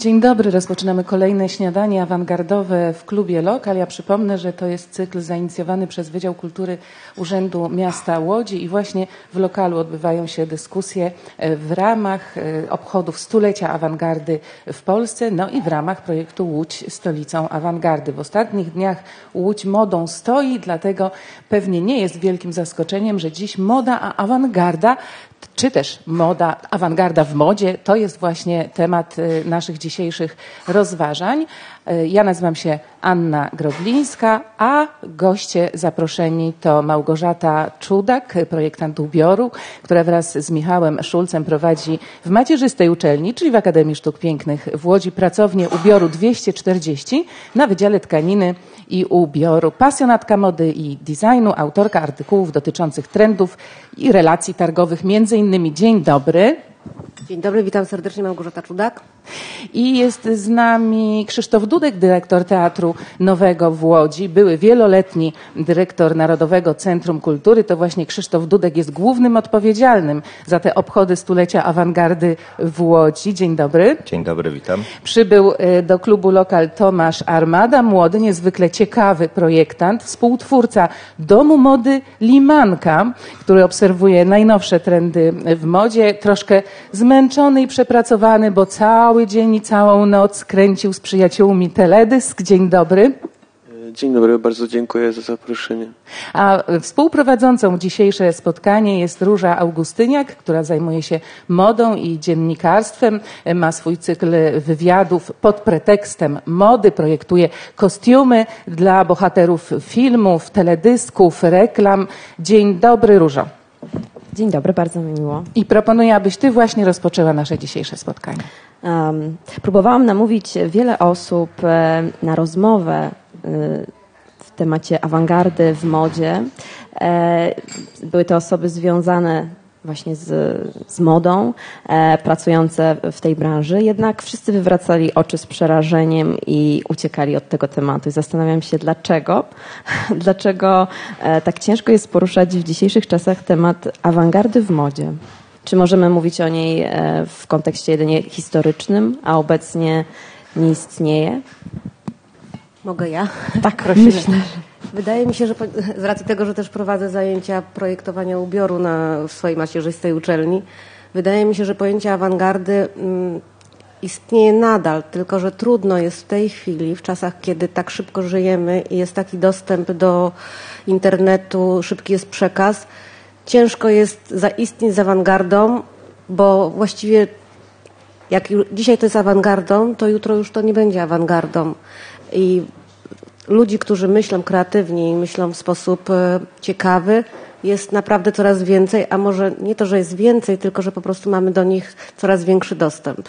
Dzień dobry, rozpoczynamy kolejne śniadanie awangardowe w klubie Lokal. Ja przypomnę, że to jest cykl zainicjowany przez Wydział Kultury Urzędu Miasta Łodzi i właśnie w Lokalu odbywają się dyskusje w ramach obchodów stulecia awangardy w Polsce, no i w ramach projektu Łódź stolicą awangardy. W ostatnich dniach Łódź modą stoi, dlatego pewnie nie jest wielkim zaskoczeniem, że dziś moda a awangarda, czy też moda, awangarda w modzie, to jest właśnie temat naszych dzisiejszych rozważań. Ja nazywam się Anna Groblińska, a goście zaproszeni to Małgorzata Czudak, projektant ubioru, która wraz z Michałem Szulcem prowadzi w macierzystej uczelni, czyli w Akademii Sztuk Pięknych w Łodzi, pracownię ubioru 240 na Wydziale Tkaniny i Ubioru. Pasjonatka mody i designu, autorka artykułów dotyczących trendów i relacji targowych, między innymi. Dzień dobry. Dzień dobry, witam serdecznie, Małgorzata Czudak. I jest z nami Krzysztof Dudek, dyrektor Teatru Nowego w Łodzi, były wieloletni dyrektor Narodowego Centrum Kultury. To właśnie Krzysztof Dudek jest głównym odpowiedzialnym za te obchody stulecia awangardy w Łodzi. Dzień dobry. Dzień dobry, witam. Przybył do klubu Lokal Tomasz Armada, młody, niezwykle ciekawy projektant, współtwórca Domu Mody Limanka, który obserwuje najnowsze trendy w modzie, troszkę zmęczony i przepracowany, bo cały dzień i całą noc kręcił z przyjaciółmi teledysk. Dzień dobry. Dzień dobry, bardzo dziękuję za zaproszenie. A współprowadzącą dzisiejsze spotkanie jest Róża Augustyniak, która zajmuje się modą i dziennikarstwem. Ma swój cykl wywiadów pod pretekstem mody, projektuje kostiumy dla bohaterów filmów, teledysków, reklam. Dzień dobry, Różo. Dzień dobry, bardzo mi miło. I proponuję, abyś ty właśnie rozpoczęła nasze dzisiejsze spotkanie. Próbowałam namówić wiele osób na rozmowę w temacie awangardy w modzie. Były to osoby związane właśnie z modą, pracujące w tej branży, jednak wszyscy wywracali oczy z przerażeniem i uciekali od tego tematu. I zastanawiam się, dlaczego tak ciężko jest poruszać w dzisiejszych czasach temat awangardy w modzie. Czy możemy mówić o niej w kontekście jedynie historycznym, a obecnie nie istnieje? Mogę ja? Tak, myślę. Wydaje mi się, że z racji tego, że też prowadzę zajęcia projektowania ubioru w swojej macierzystej uczelni, wydaje mi się, że pojęcie awangardy istnieje nadal, tylko że trudno jest w tej chwili, w czasach, kiedy tak szybko żyjemy i jest taki dostęp do internetu, szybki jest przekaz, ciężko jest zaistnieć z awangardą, bo właściwie jak dzisiaj to jest awangardą, to jutro już to nie będzie awangardą. I ludzi, którzy myślą kreatywnie i myślą w sposób ciekawy, jest naprawdę coraz więcej, a może nie to, że jest więcej, tylko że po prostu mamy do nich coraz większy dostęp.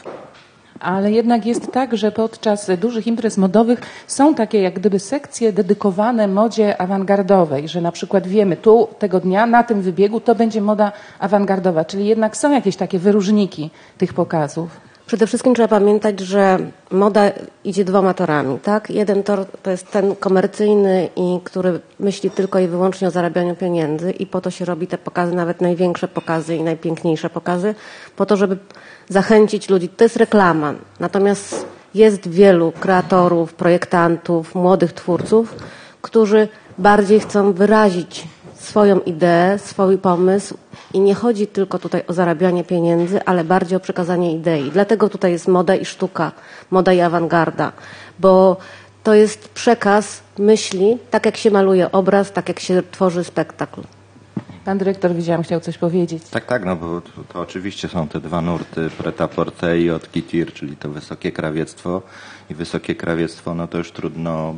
Ale jednak jest tak, że podczas dużych imprez modowych są takie jak gdyby sekcje dedykowane modzie awangardowej, że na przykład wiemy, tu tego dnia na tym wybiegu to będzie moda awangardowa, czyli jednak są jakieś takie wyróżniki tych pokazów. Przede wszystkim trzeba pamiętać, że moda idzie dwoma torami, tak? Jeden tor to jest ten komercyjny, i który myśli tylko i wyłącznie o zarabianiu pieniędzy i po to się robi te pokazy, nawet największe pokazy i najpiękniejsze pokazy, po to, żeby zachęcić ludzi. To jest reklama. Natomiast jest wielu kreatorów, projektantów, młodych twórców, którzy bardziej chcą wyrazić swoją ideę, swój pomysł i nie chodzi tylko tutaj o zarabianie pieniędzy, ale bardziej o przekazanie idei. Dlatego tutaj jest moda i sztuka, moda i awangarda, bo to jest przekaz myśli, tak jak się maluje obraz, tak jak się tworzy spektakl. Pan dyrektor, widziałam, chciał coś powiedzieć. Tak, no bo to oczywiście są te dwa nurty, prêt-à-porter i haute couture, czyli to wysokie krawiectwo. I wysokie krawiectwo, no to już trudno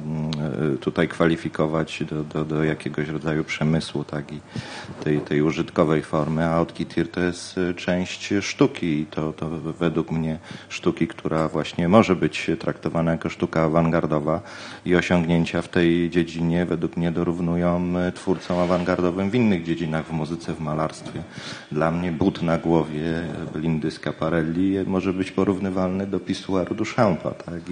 tutaj kwalifikować do jakiegoś rodzaju przemysłu, tak, i tej użytkowej formy, a haute couture to jest część sztuki i to według mnie sztuki, która właśnie może być traktowana jako sztuka awangardowa i osiągnięcia w tej dziedzinie według mnie dorównują twórcom awangardowym w innych dziedzinach, w muzyce, w malarstwie. Dla mnie but na głowie Lindy Schiaparelli może być porównywalny do pisuaru Duchampa, tak? I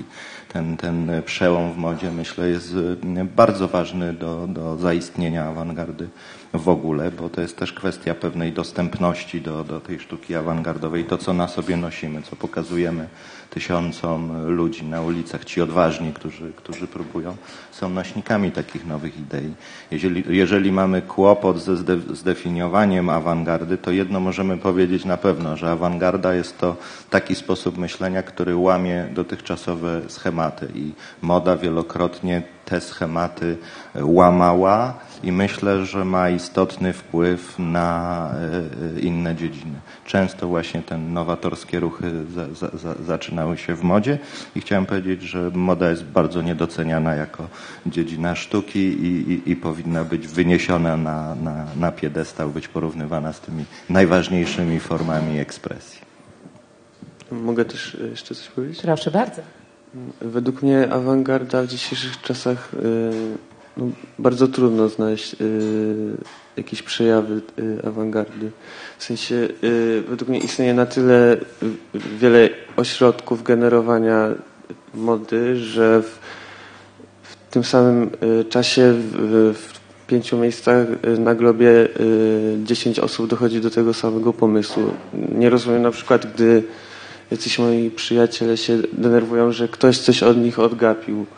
ten przełom w modzie, myślę, jest bardzo ważny do zaistnienia awangardy w ogóle, bo to jest też kwestia pewnej dostępności do tej sztuki awangardowej, to co na sobie nosimy, co pokazujemy tysiącom ludzi na ulicach. Ci odważni, którzy próbują, są nośnikami takich nowych idei. Jeżeli mamy kłopot ze zdefiniowaniem awangardy, to jedno możemy powiedzieć na pewno, że awangarda jest to taki sposób myślenia, który łamie dotychczasowe schematy i moda wielokrotnie te schematy łamała i myślę, że ma istotny wpływ na inne dziedziny. Często właśnie te nowatorskie ruchy zaczynały się w modzie i chciałem powiedzieć, że moda jest bardzo niedoceniana jako dziedzina sztuki i powinna być wyniesiona na piedestał, być porównywana z tymi najważniejszymi formami ekspresji. Mogę też jeszcze coś powiedzieć? Proszę bardzo. Według mnie awangarda w dzisiejszych czasach bardzo trudno znaleźć jakieś przejawy awangardy. W sensie według mnie istnieje na tyle wiele ośrodków generowania mody, że w tym samym czasie w 5 miejscach na globie 10 osób dochodzi do tego samego pomysłu. Nie rozumiem na przykład, gdy jacyś moi przyjaciele się denerwują, że ktoś coś od nich odgapił.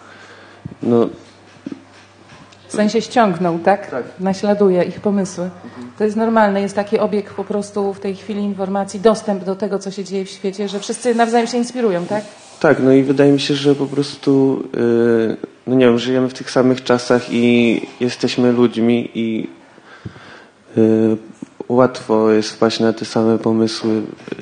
W sensie ściągnął, tak? Tak. Naśladuje ich pomysły. To jest normalne. Jest taki obieg po prostu w tej chwili informacji, dostęp do tego, co się dzieje w świecie, że wszyscy nawzajem się inspirują, tak? Tak, i wydaje mi się, że po prostu nie wiem, żyjemy w tych samych czasach i jesteśmy ludźmi i łatwo jest wpaść na te same pomysły.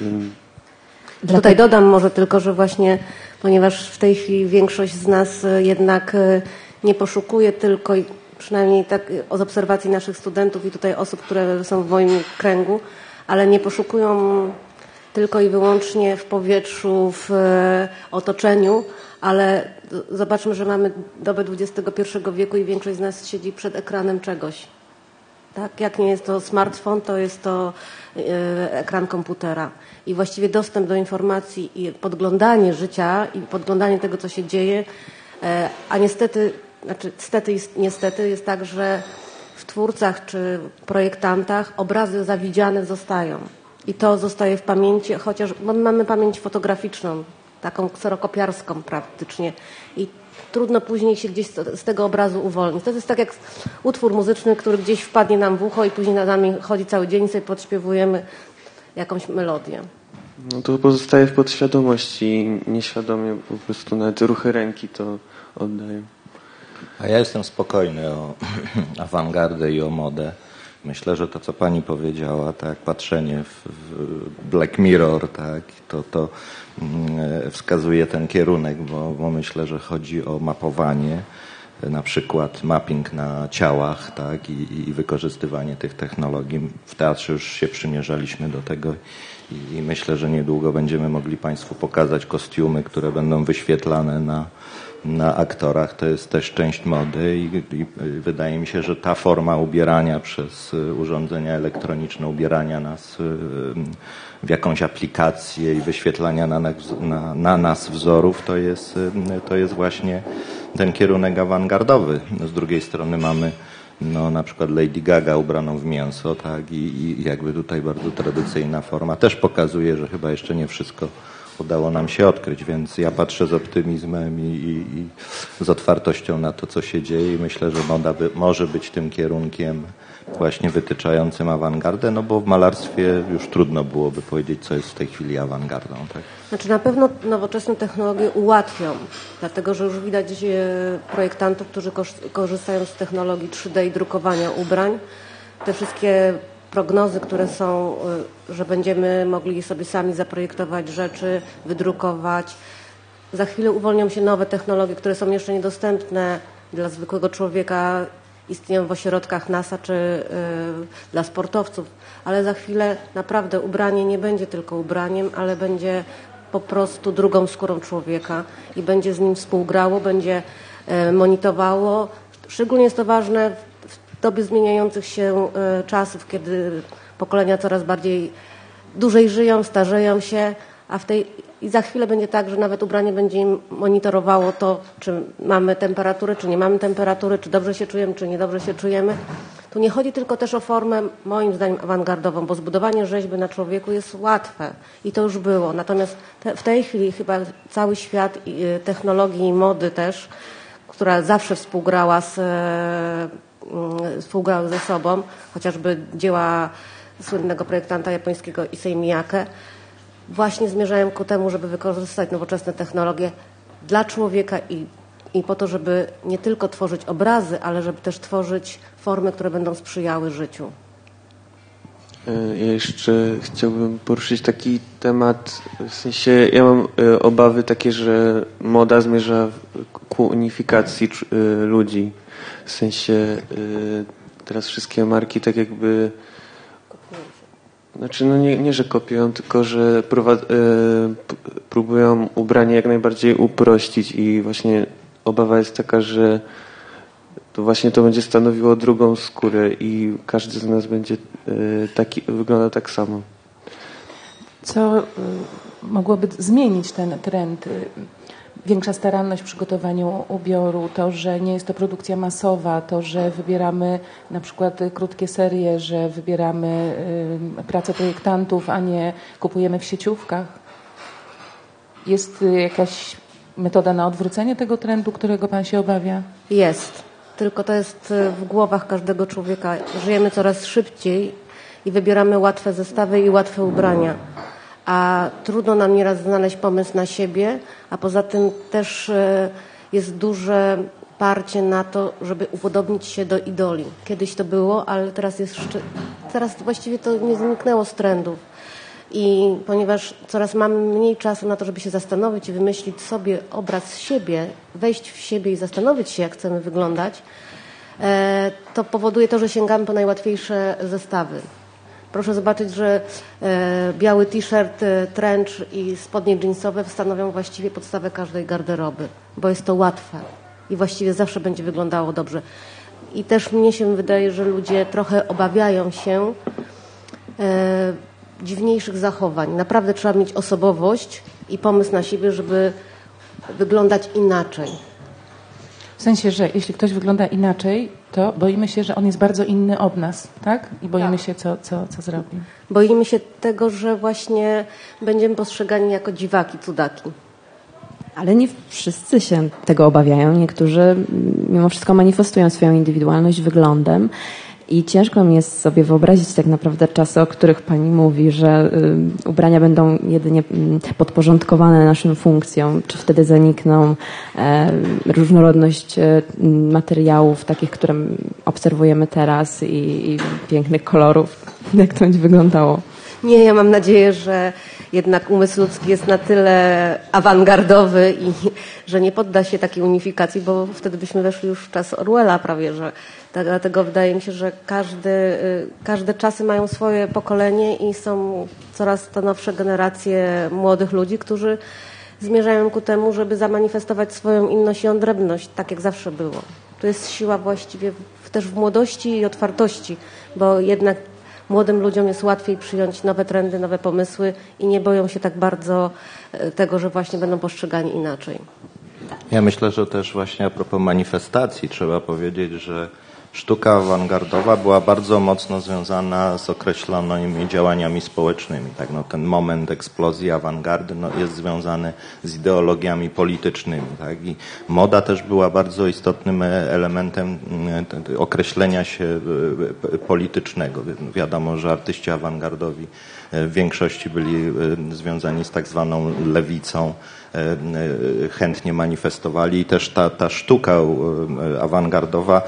Tutaj dodam może tylko, że właśnie, ponieważ w tej chwili większość z nas jednak nie poszukuje tylko, przynajmniej tak z obserwacji naszych studentów i tutaj osób, które są w moim kręgu, ale nie poszukują tylko i wyłącznie w powietrzu, w otoczeniu, ale zobaczmy, że mamy dobę XXI wieku i większość z nas siedzi przed ekranem czegoś. Tak? Jak nie jest to smartfon, to jest to ekran komputera. I właściwie dostęp do informacji i podglądanie życia i podglądanie tego, co się dzieje, a niestety jest tak, że w twórcach czy projektantach obrazy zawidziane zostają. I to zostaje w pamięci, chociaż mamy pamięć fotograficzną, taką kserokopiarską praktycznie. I trudno później się gdzieś z tego obrazu uwolnić. To jest tak jak utwór muzyczny, który gdzieś wpadnie nam w ucho i później nad nami chodzi cały dzień i sobie podśpiewujemy jakąś melodię. To pozostaje w podświadomości i nieświadomie po prostu nawet ruchy ręki to oddają. A ja jestem spokojny o awangardę i o modę. Myślę, że to, co pani powiedziała, tak, patrzenie w Black Mirror, tak, to wskazuje ten kierunek, bo myślę, że chodzi o mapowanie, na przykład mapping na ciałach, tak, i wykorzystywanie tych technologii. W teatrze już się przymierzaliśmy do tego i myślę, że niedługo będziemy mogli państwu pokazać kostiumy, które będą wyświetlane na aktorach. To jest też część mody i wydaje mi się, że ta forma ubierania przez urządzenia elektroniczne, ubierania nas w jakąś aplikację i wyświetlania na nas wzorów, to jest właśnie ten kierunek awangardowy. Z drugiej strony mamy na przykład Lady Gaga ubraną w mięso, tak, i jakby tutaj bardzo tradycyjna forma też pokazuje, że chyba jeszcze nie wszystko udało nam się odkryć, więc ja patrzę z optymizmem i z otwartością na to, co się dzieje i myślę, że moda może być tym kierunkiem właśnie wytyczającym awangardę, bo w malarstwie już trudno byłoby powiedzieć, co jest w tej chwili awangardą. Tak? Znaczy na pewno nowoczesne technologie ułatwią, dlatego że już widać projektantów, którzy korzystają z technologii 3D i drukowania ubrań. Te wszystkie prognozy, które są, że będziemy mogli sobie sami zaprojektować rzeczy, wydrukować. Za chwilę uwolnią się nowe technologie, które są jeszcze niedostępne dla zwykłego człowieka, istnieją w ośrodkach NASA czy dla sportowców, ale za chwilę naprawdę ubranie nie będzie tylko ubraniem, ale będzie po prostu drugą skórą człowieka i będzie z nim współgrało, będzie monitorowało. Szczególnie jest to ważne w dobie zmieniających się czasów, kiedy pokolenia coraz dłużej żyją, starzeją się, i za chwilę będzie tak, że nawet ubranie będzie im monitorowało to, czy mamy temperaturę, czy nie mamy temperatury, czy dobrze się czujemy, czy niedobrze się czujemy. Tu nie chodzi tylko też o formę, moim zdaniem, awangardową, bo zbudowanie rzeźby na człowieku jest łatwe i to już było. Natomiast w tej chwili chyba cały świat technologii i mody też, która zawsze współgrała ze sobą, chociażby dzieła słynnego projektanta japońskiego Issey Miyake, właśnie zmierzają ku temu, żeby wykorzystać nowoczesne technologie dla człowieka i po to, żeby nie tylko tworzyć obrazy, ale żeby też tworzyć formy, które będą sprzyjały życiu. Ja jeszcze chciałbym poruszyć taki temat, w sensie ja mam obawy takie, że moda zmierza ku unifikacji ludzi. W sensie teraz wszystkie marki tak jakby, znaczy no nie że kopiują, tylko że próbują ubranie jak najbardziej uprościć i właśnie obawa jest taka, że to właśnie to będzie stanowiło drugą skórę i każdy z nas będzie wyglądał tak samo. Co mogłoby zmienić ten trend? Większa staranność w przygotowaniu ubioru, to, że nie jest to produkcja masowa, to, że wybieramy na przykład krótkie serie, że wybieramy pracę projektantów, a nie kupujemy w sieciówkach. Jest jakaś metoda na odwrócenie tego trendu, którego pan się obawia? Jest. Tylko to jest w głowach każdego człowieka. Żyjemy coraz szybciej i wybieramy łatwe zestawy i łatwe ubrania. A trudno nam nieraz znaleźć pomysł na siebie, a poza tym też jest duże parcie na to, żeby upodobnić się do idoli. Kiedyś to było, ale teraz właściwie to nie zniknęło z trendów. I ponieważ coraz mamy mniej czasu na to, żeby się zastanowić i wymyślić sobie obraz siebie, wejść w siebie i zastanowić się, jak chcemy wyglądać, to powoduje to, że sięgamy po najłatwiejsze zestawy. Proszę zobaczyć, że biały t-shirt, trench i spodnie jeansowe stanowią właściwie podstawę każdej garderoby, bo jest to łatwe i właściwie zawsze będzie wyglądało dobrze. I też mnie się wydaje, że ludzie trochę obawiają się dziwniejszych zachowań. Naprawdę trzeba mieć osobowość i pomysł na siebie, żeby wyglądać inaczej. W sensie, że jeśli ktoś wygląda inaczej, to boimy się, że on jest bardzo inny od nas, tak? I boimy się, co zrobi. Boimy się tego, że właśnie będziemy postrzegani jako dziwaki, cudaki. Ale nie wszyscy się tego obawiają. Niektórzy mimo wszystko manifestują swoją indywidualność wyglądem. I ciężko mi jest sobie wyobrazić tak naprawdę czasy, o których pani mówi, że ubrania będą jedynie podporządkowane naszym funkcjom. Czy wtedy zanikną różnorodność materiałów, takich, które obserwujemy teraz i pięknych kolorów? Jak to będzie wyglądało? Nie, ja mam nadzieję, że jednak umysł ludzki jest na tyle awangardowy i że nie podda się takiej unifikacji, bo wtedy byśmy weszli już w czas Orwella prawie, że dlatego wydaje mi się, że każde czasy mają swoje pokolenie i są coraz to nowsze generacje młodych ludzi, którzy zmierzają ku temu, żeby zamanifestować swoją inność i odrębność, tak jak zawsze było. To jest siła właściwie też w młodości i otwartości, bo jednak młodym ludziom jest łatwiej przyjąć nowe trendy, nowe pomysły i nie boją się tak bardzo tego, że właśnie będą postrzegani inaczej. Ja myślę, że też właśnie a propos manifestacji trzeba powiedzieć, że sztuka awangardowa była bardzo mocno związana z określonymi działaniami społecznymi. Tak? No, ten moment eksplozji awangardy jest związany z ideologiami politycznymi. Tak? I moda też była bardzo istotnym elementem określenia się politycznego. Wiadomo, że artyści awangardowi w większości byli związani z tak zwaną lewicą, chętnie manifestowali i też ta sztuka awangardowa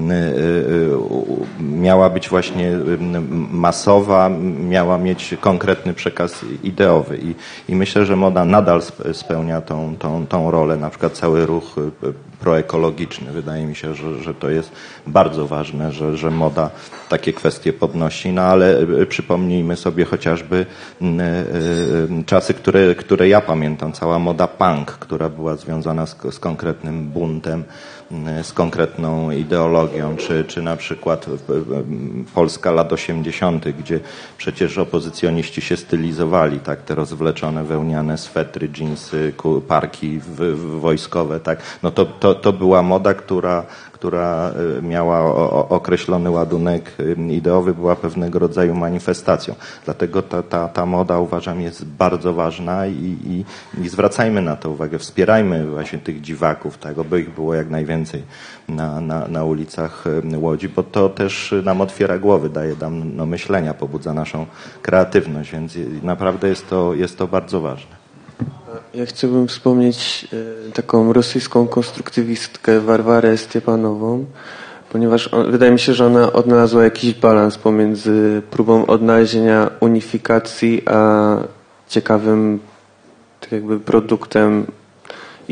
miała być właśnie masowa, miała mieć konkretny przekaz ideowy i myślę, że moda nadal spełnia tą rolę, na przykład cały ruch proekologiczny. Wydaje mi się, że to jest bardzo ważne, że moda takie kwestie podnosi, no ale przypomnijmy sobie chociażby czasy, które ja pamiętam, cała moda punk, która była związana z konkretnym buntem, z konkretną ideologią, czy na przykład Polska lat 80., gdzie przecież opozycjoniści się stylizowali, tak, te rozwleczone wełniane swetry, dżinsy, parki wojskowe, tak, no to była moda, która która miała określony ładunek ideowy, była pewnego rodzaju manifestacją. Dlatego ta moda, uważam, jest bardzo ważna i zwracajmy na to uwagę, wspierajmy właśnie tych dziwaków, tak, aby ich było jak najwięcej na ulicach Łodzi, bo to też nam otwiera głowy, daje nam do myślenia, pobudza naszą kreatywność, więc naprawdę jest to bardzo ważne. Ja chciałbym wspomnieć taką rosyjską konstruktywistkę Warwarę Stiepanową, ponieważ wydaje mi się, że ona odnalazła jakiś balans pomiędzy próbą odnalezienia unifikacji, a ciekawym tak jakby produktem i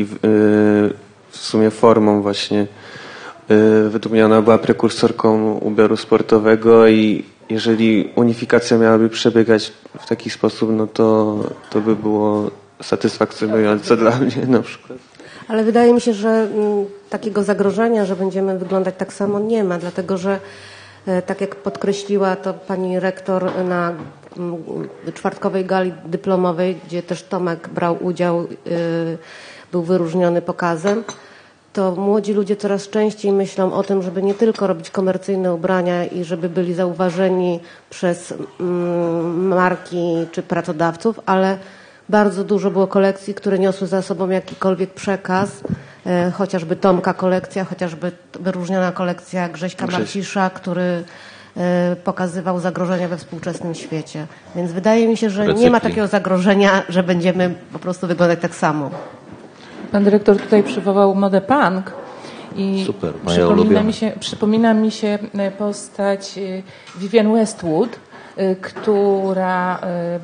w sumie formą właśnie. Według mnie ona była prekursorką ubioru sportowego i jeżeli unifikacja miałaby przebiegać w taki sposób, no to by było satysfakcjonujące dla mnie na przykład. Ale wydaje mi się, że takiego zagrożenia, że będziemy wyglądać tak samo, nie ma, dlatego że tak jak podkreśliła to pani rektor na czwartkowej gali dyplomowej, gdzie też Tomek brał udział, był wyróżniony pokazem, to młodzi ludzie coraz częściej myślą o tym, żeby nie tylko robić komercyjne ubrania i żeby byli zauważeni przez marki czy pracodawców, ale bardzo dużo było kolekcji, które niosły za sobą jakikolwiek przekaz, chociażby Tomka kolekcja, chociażby wyróżniona kolekcja Grześka Marcisza, który pokazywał zagrożenia we współczesnym świecie. Więc wydaje mi się, że nie ma takiego zagrożenia, że będziemy po prostu wyglądać tak samo. Pan dyrektor tutaj przywołał modę punk i super, przypomina mi się postać Vivienne Westwood, która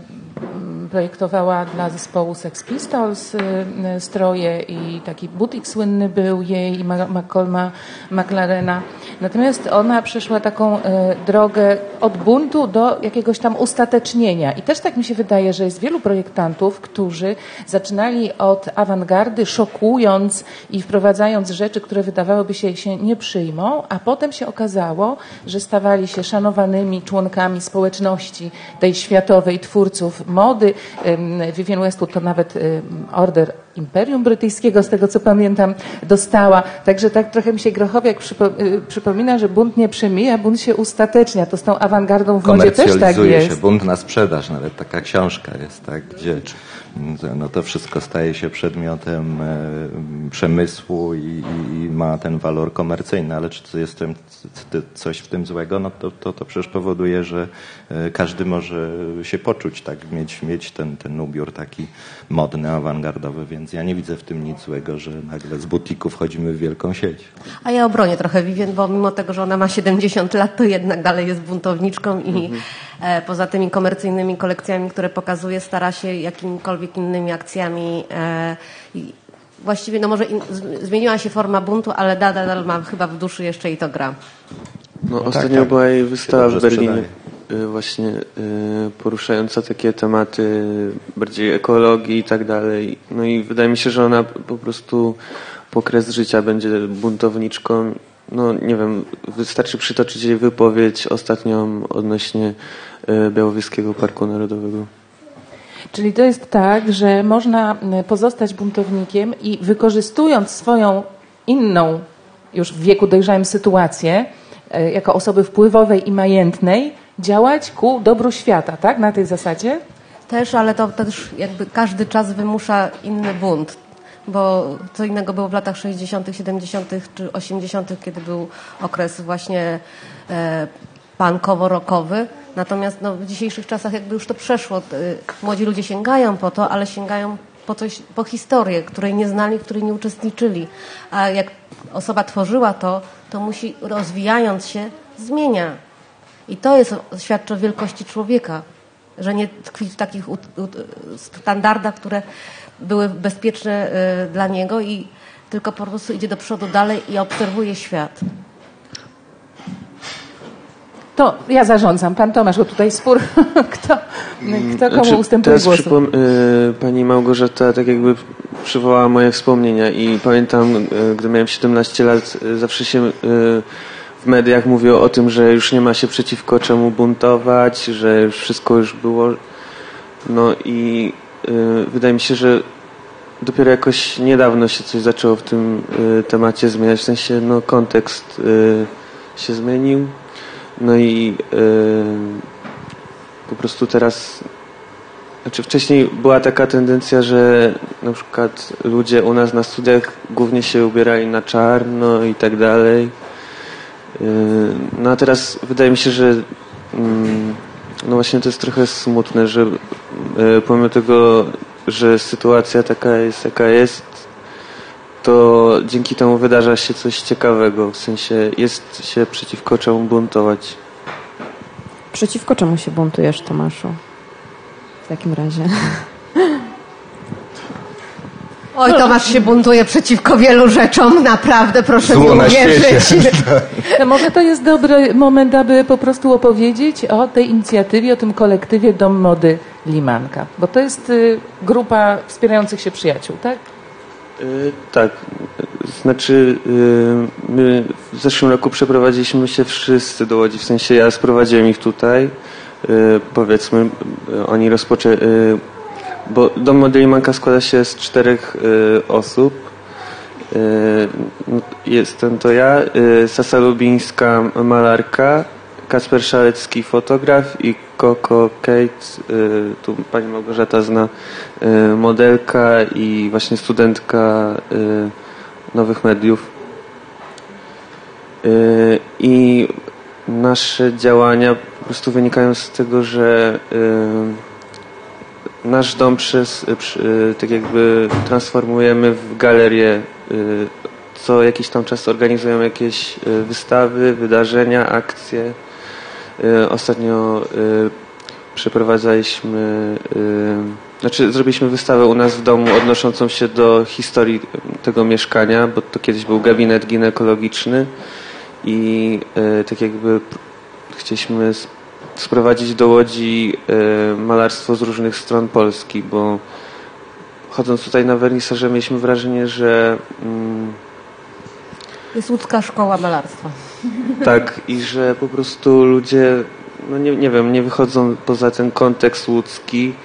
projektowała dla zespołu Sex Pistols stroje i taki butik słynny był jej i Malcolma McLarena. Natomiast ona przeszła taką drogę od buntu do jakiegoś tam ustatecznienia. I też tak mi się wydaje, że jest wielu projektantów, którzy zaczynali od awangardy, szokując i wprowadzając rzeczy, które wydawałyby się nie przyjmą, a potem się okazało, że stawali się szanowanymi członkami społeczności tej światowej twórców mody. Vivienne Westwood to nawet order Imperium Brytyjskiego, z tego co pamiętam, dostała. Także tak trochę mi się Grochowiak przypomina, że bunt nie przemija, bunt się ustatecznia. To z tą awangardą w modzie też tak jest. Się bunt na sprzedaż, nawet taka książka jest, tak, gdzie no to wszystko staje się przedmiotem przemysłu i ma ten walor komercyjny, ale czy jest coś w tym złego, no to przecież powoduje, że każdy może się poczuć, tak, mieć ten ubiór taki modny, awangardowy, więc ja nie widzę w tym nic złego, że nagle z butiku wchodzimy w wielką sieć. A ja obronię trochę Vivienne, bo mimo tego, że ona ma 70 lat, to jednak dalej jest buntowniczką i poza tymi komercyjnymi kolekcjami, które pokazuje, stara się jakimikolwiek innymi akcjami. Właściwie, no może zmieniła się forma buntu, ale nadal ma chyba w duszy jeszcze i to gra. No, ostatnio była jej wystawa w Berlinie, właśnie poruszająca takie tematy bardziej ekologii i tak dalej. No i wydaje mi się, że ona po prostu po kres życia będzie buntowniczką. No nie wiem, wystarczy przytoczyć jej wypowiedź ostatnią odnośnie Białowieskiego Parku Narodowego. Czyli to jest tak, że można pozostać buntownikiem i wykorzystując swoją inną już w wieku dojrzałym sytuację, jako osoby wpływowej i majętnej, działać ku dobru świata, tak? Na tej zasadzie? Też, ale to też jakby każdy czas wymusza inny bunt. Bo co innego było w latach 60., 70. czy 80., kiedy był okres właśnie punkowo-rockowy. Natomiast no, w dzisiejszych czasach jakby już to przeszło. Młodzi ludzie sięgają po to, ale sięgają po coś, po historię, której nie znali, w której nie uczestniczyli. A jak osoba tworzyła to musi, rozwijając się, zmienia. I to świadczy o wielkości człowieka, że nie tkwi w takich standardach, które były bezpieczne dla niego i tylko po prostu idzie do przodu dalej i obserwuje świat. To ja zarządzam. Pan Tomasz, bo tutaj spór, kto komu ustępuje głosu. Pani Małgorzata tak jakby przywołała moje wspomnienia i pamiętam, gdy miałem 17 lat, zawsze się w mediach mówiło o tym, że już nie ma się przeciwko czemu buntować, że wszystko już było. No i wydaje mi się, że dopiero jakoś niedawno się coś zaczęło w tym temacie zmieniać, w sensie no kontekst się zmienił, no i po prostu teraz, znaczy wcześniej była taka tendencja, że na przykład ludzie u nas na studiach głównie się ubierali na czarno i tak dalej, no a teraz wydaje mi się, że no właśnie to jest trochę smutne, że pomimo tego, że sytuacja taka jest, jaka jest, to dzięki temu wydarza się coś ciekawego, w sensie jest się przeciwko czemu buntować. Przeciwko czemu się buntujesz, Tomaszu? W takim razie. Oj, Tomasz się buntuje przeciwko wielu rzeczom, naprawdę, proszę mi uwierzyć. No może to jest dobry moment, aby po prostu opowiedzieć o tej inicjatywie, o tym kolektywie Dom Mody Limanka, bo to jest grupa wspierających się przyjaciół, tak? Tak, znaczy my w zeszłym roku przeprowadziliśmy się wszyscy do Łodzi, w sensie ja sprowadziłem ich tutaj, powiedzmy, oni rozpoczęli, bo Dom Mody Limanka składa się z 4 osób. Jestem to ja, Sasa Lubińska, malarka, Kacper Szalecki, fotograf i Coco Kate, tu pani Małgorzata zna, modelka i właśnie studentka nowych mediów. I nasze działania po prostu wynikają z tego, że nasz dom tak jakby transformujemy w galerię. Co jakiś tam czas organizujemy jakieś wystawy, wydarzenia, akcje. Ostatnio przeprowadzaliśmy, zrobiliśmy wystawę u nas w domu odnoszącą się do historii tego mieszkania, bo to kiedyś był gabinet ginekologiczny i tak jakby chcieliśmy sprowadzić do Łodzi malarstwo z różnych stron Polski, bo chodząc tutaj na wernisaże mieliśmy wrażenie, że Jest łódzka szkoła malarstwa. tak, i że po prostu ludzie, no nie wiem, nie wychodzą poza ten kontekst łódzki.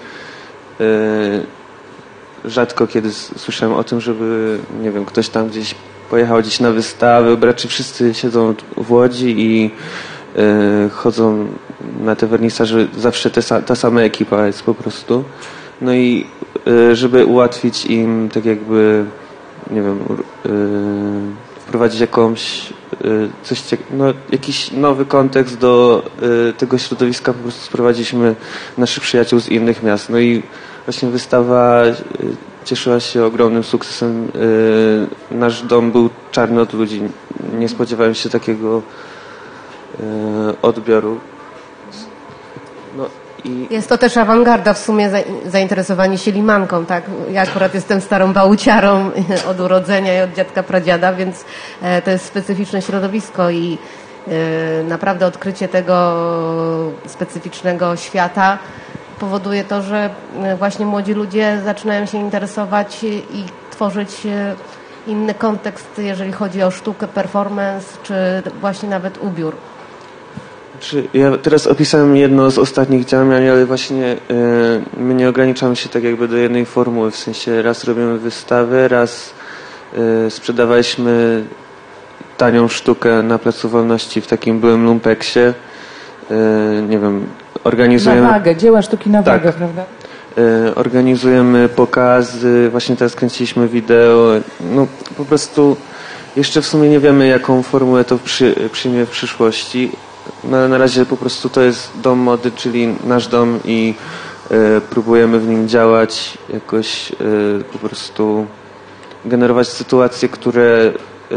Rzadko kiedy słyszałem o tym, żeby, nie wiem, ktoś tam gdzieś pojechał gdzieś na wystawę, raczej wszyscy siedzą w Łodzi i chodzą na te wernisaże, zawsze ta sama ekipa jest po prostu. No i żeby ułatwić im tak jakby, nie wiem, wprowadzić jakiś nowy kontekst do tego środowiska, po prostu sprowadziliśmy naszych przyjaciół z innych miast. No i właśnie wystawa cieszyła się ogromnym sukcesem. Nasz dom był czarny od ludzi. Nie spodziewałem się takiego odbioru. No i Jest to też awangarda w sumie, zainteresowanie się limanką, tak? Ja akurat jestem starą bałuciarą od urodzenia i od dziadka pradziada, więc to jest specyficzne środowisko i naprawdę odkrycie tego specyficznego świata powoduje to, że właśnie młodzi ludzie zaczynają się interesować i tworzyć inny kontekst, jeżeli chodzi o sztukę, performance, czy właśnie nawet ubiór. Ja teraz opisałem jedno z ostatnich działań, ale właśnie my nie ograniczamy się tak jakby do jednej formuły, w sensie raz robimy wystawę, raz sprzedawaliśmy tanią sztukę na Placu Wolności w takim byłym lumpeksie. Nie wiem, organizujemy... Na wagę, dzieła sztuki na wagę, prawda? Organizujemy pokazy, właśnie teraz kręciliśmy wideo. No po prostu jeszcze w sumie nie wiemy, jaką formułę to przyjmie w przyszłości. No, ale na razie po prostu to jest dom mody, czyli nasz dom i próbujemy w nim działać, jakoś po prostu generować sytuacje, które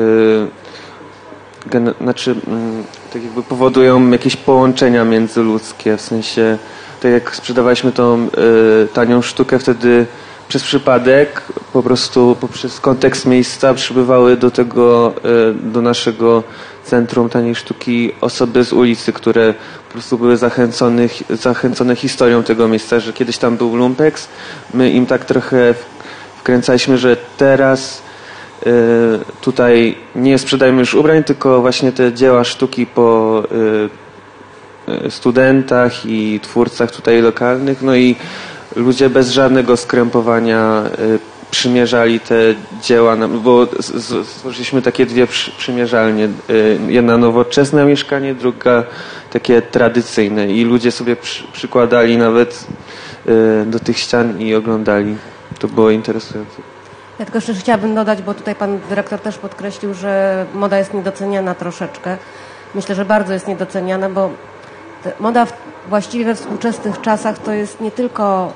tak jakby powodują jakieś połączenia międzyludzkie, w sensie tak jak sprzedawaliśmy tą tanią sztukę, wtedy przez przypadek po prostu poprzez kontekst miejsca przybywały do naszego Centrum Taniej Sztuki osoby z ulicy, które po prostu były zachęcone historią tego miejsca, że kiedyś tam był lumpeks. My im tak trochę wkręcaliśmy, że teraz tutaj nie sprzedajemy już ubrań, tylko właśnie te dzieła sztuki po studentach i twórcach tutaj lokalnych, no i ludzie bez żadnego skrępowania przymierzali te dzieła, bo stworzyliśmy takie dwie przymierzalnie. Jedna nowoczesne mieszkanie, druga takie tradycyjne i ludzie sobie przykładali nawet do tych ścian i oglądali. To było interesujące. Ja tylko jeszcze chciałabym dodać, bo tutaj pan dyrektor też podkreślił, że moda jest niedoceniana troszeczkę. Myślę, że bardzo jest niedoceniana, bo moda właściwie we współczesnych czasach to jest nie tylko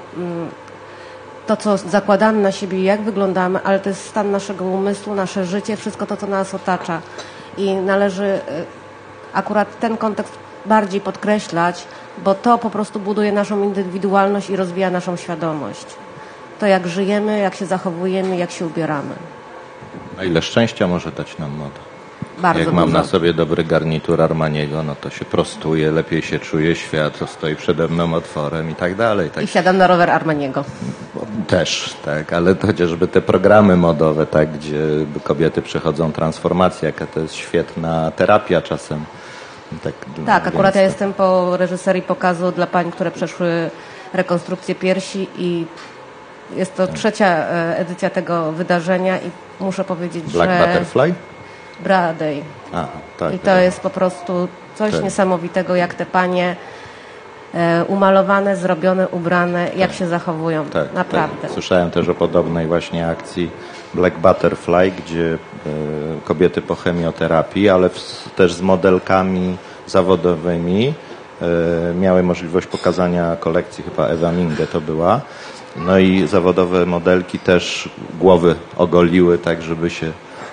to, co zakładamy na siebie i jak wyglądamy, ale to jest stan naszego umysłu, nasze życie, wszystko to, co nas otacza. I należy akurat ten kontekst bardziej podkreślać, bo to po prostu buduje naszą indywidualność i rozwija naszą świadomość. To jak żyjemy, jak się zachowujemy, jak się ubieramy. A ile szczęścia może dać nam moda? Bardzo Jak mam dużo. na sobie dobry garnitur Armaniego, no to się prostuje, lepiej się czuje, świat stoi przede mną otworem i tak dalej. Tak. I wsiadam na rower Armaniego. Też, tak, ale to chociażby te programy modowe, tak, gdzie kobiety przechodzą transformację, jaka to jest świetna terapia czasem. Tak, akurat ja jestem po reżyserii pokazu dla pań, które przeszły rekonstrukcję piersi i jest to trzecia edycja tego wydarzenia i muszę powiedzieć, Black że... Butterfly? Bradej. Tak, I to jest po prostu coś tak. niesamowitego, jak te panie umalowane, zrobione, ubrane, jak się zachowują. Tak, naprawdę. Tak. Słyszałem też o podobnej właśnie akcji Black Butterfly, gdzie kobiety po chemioterapii, ale też z modelkami zawodowymi miały możliwość pokazania kolekcji, chyba Ewa Minge to była. No i zawodowe modelki też głowy ogoliły, tak żeby się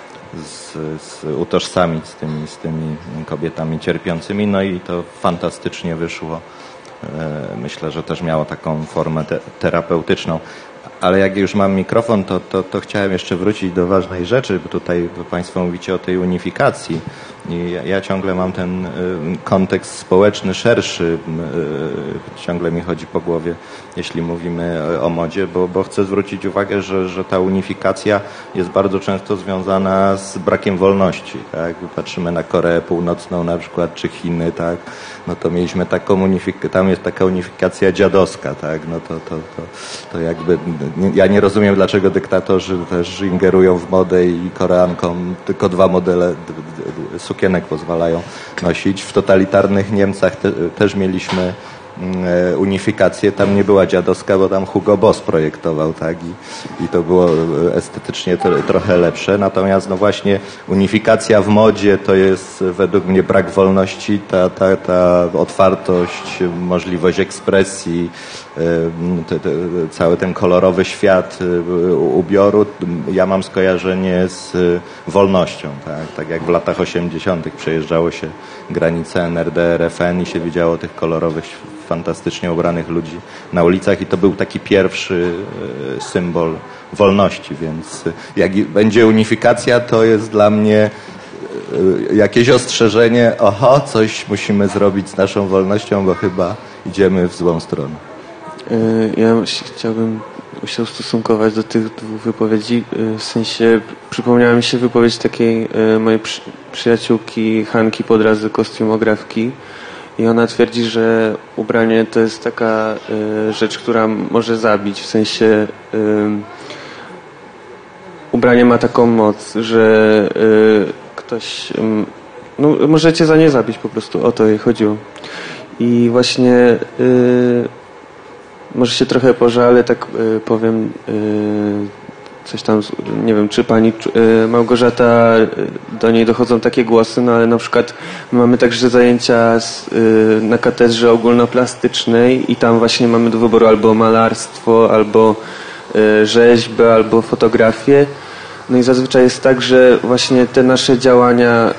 utożsamić z tymi kobietami cierpiącymi. No i to fantastycznie wyszło. Myślę, że też miało taką formę terapeutyczną. Ale jak już mam mikrofon, to chciałem jeszcze wrócić do ważnej rzeczy, bo tutaj Państwo mówicie o tej unifikacji i ja ciągle mam ten kontekst społeczny szerszy, ciągle mi chodzi po głowie, jeśli mówimy o modzie, bo chcę zwrócić uwagę, że ta unifikacja jest bardzo często związana z brakiem wolności. Tak? Patrzymy na Koreę Północną na przykład, czy Chiny, tak? No to mieliśmy taką tam jest taka unifikacja dziadowska, tak? No to jakby ja nie rozumiem, dlaczego dyktatorzy też ingerują w modę i Koreankom tylko 2 modele sukienek pozwalają nosić. W totalitarnych Niemcach też mieliśmy unifikację, tam nie była dziadowska, bo tam Hugo Boss projektował, tak? I to było estetycznie trochę lepsze. Natomiast no właśnie unifikacja w modzie to jest według mnie brak wolności, ta otwartość, możliwość ekspresji, cały ten kolorowy świat ubioru. Ja mam skojarzenie z wolnością, tak jak w latach 80. przejeżdżało się granicę NRD, RFN i się widziało tych kolorowych, fantastycznie ubranych ludzi na ulicach i to był taki pierwszy symbol wolności, więc jak będzie unifikacja, to jest dla mnie jakieś ostrzeżenie, coś musimy zrobić z naszą wolnością, bo chyba idziemy w złą stronę. Ja chciałbym się ustosunkować do tych 2 wypowiedzi. W sensie przypomniała mi się wypowiedź takiej mojej przyjaciółki Hanki Podrazy, kostiumografki. I ona twierdzi, że ubranie to jest taka rzecz, która może zabić. W sensie ubranie ma taką moc, że ktoś może cię za nie zabić po prostu. O to jej chodziło. I właśnie może się trochę pożalę, tak powiem coś tam, nie wiem, czy pani Małgorzata, do niej dochodzą takie głosy, no ale na przykład mamy także zajęcia na katedrze ogólnoplastycznej i tam właśnie mamy do wyboru albo malarstwo, albo rzeźbę, albo fotografię. No i zazwyczaj jest tak, że właśnie te nasze działania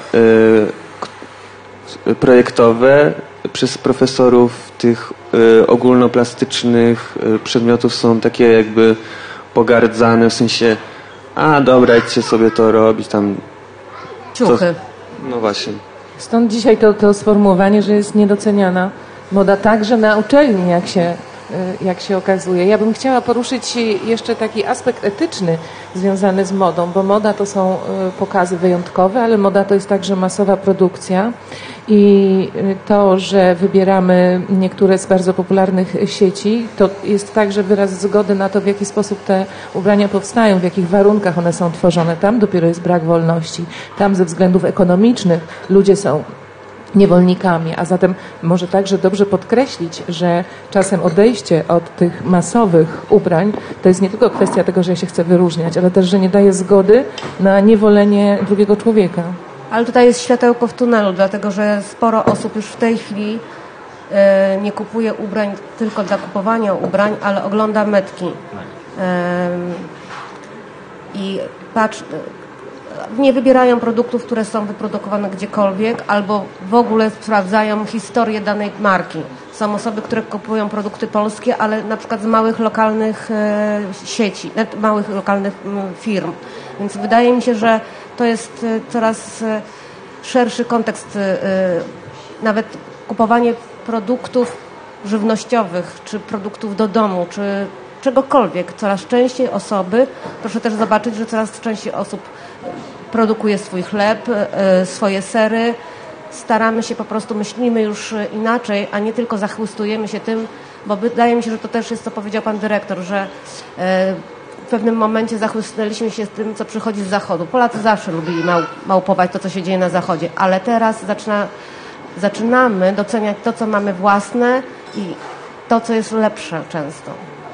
projektowe przez profesorów tych ogólnoplastycznych przedmiotów są takie jakby pogardzane, w sensie dobra, idźcie sobie to robić tam. Ciuchy. No właśnie. Stąd dzisiaj to sformułowanie, że jest niedoceniana moda także na uczelni, jak się jak się okazuje. Ja bym chciała poruszyć jeszcze taki aspekt etyczny związany z modą, bo moda to są pokazy wyjątkowe, ale moda to jest także masowa produkcja i to, że wybieramy niektóre z bardzo popularnych sieci, to jest także wyraz zgody na to, w jaki sposób te ubrania powstają, w jakich warunkach one są tworzone. Tam dopiero jest brak wolności. Tam ze względów ekonomicznych ludzie są niewolnikami, a zatem może także dobrze podkreślić, że czasem odejście od tych masowych ubrań to jest nie tylko kwestia tego, że ja się chcę wyróżniać, ale też, że nie daje zgody na niewolenie drugiego człowieka. Ale tutaj jest światełko w tunelu, dlatego że sporo osób już w tej chwili nie kupuje ubrań tylko dla kupowania ubrań, ale ogląda metki. I nie wybierają produktów, które są wyprodukowane gdziekolwiek, albo w ogóle sprawdzają historię danej marki. Są osoby, które kupują produkty polskie, ale na przykład z małych lokalnych sieci, małych lokalnych firm. Więc wydaje mi się, że to jest coraz szerszy kontekst. Nawet kupowanie produktów żywnościowych, czy produktów do domu, czy czegokolwiek. Coraz częściej osoby, proszę też zobaczyć, że coraz częściej osób produkuje swój chleb, swoje sery. Staramy się po prostu, myślimy już inaczej, a nie tylko zachłystujemy się tym, bo wydaje mi się, że to też jest, co powiedział pan dyrektor, że w pewnym momencie zachłysnęliśmy się z tym, co przychodzi z zachodu. Polacy zawsze lubili małpować to, co się dzieje na zachodzie, ale teraz zaczynamy doceniać to, co mamy własne i to, co jest lepsze często.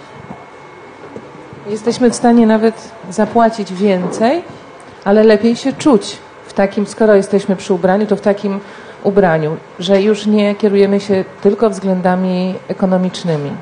Jesteśmy w stanie nawet zapłacić więcej, ale lepiej się czuć w takim, skoro jesteśmy przy ubraniu, to w takim ubraniu, że już nie kierujemy się tylko względami ekonomicznymi.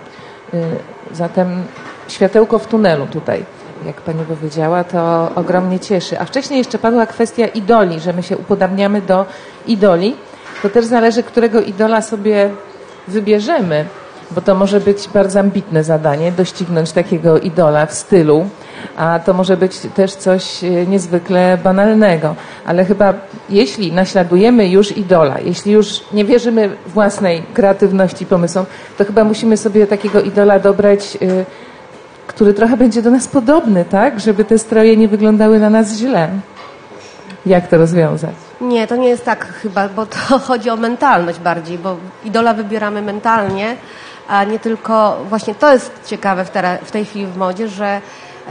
Zatem światełko w tunelu tutaj, jak pani powiedziała, to ogromnie cieszy. A wcześniej jeszcze padła kwestia idoli, że my się upodabniamy do idoli. To też zależy, którego idola sobie wybierzemy, bo to może być bardzo ambitne zadanie, doścignąć takiego idola w stylu, a to może być też coś niezwykle banalnego. Ale chyba jeśli naśladujemy już idola, jeśli już nie wierzymy własnej kreatywności i pomysłom, to chyba musimy sobie takiego idola dobrać, który trochę będzie do nas podobny, tak? Żeby te stroje nie wyglądały na nas źle. Jak to rozwiązać? Nie, to nie jest tak chyba, bo to chodzi o mentalność bardziej, bo idola wybieramy mentalnie, a nie tylko, właśnie to jest ciekawe w tej chwili w modzie, że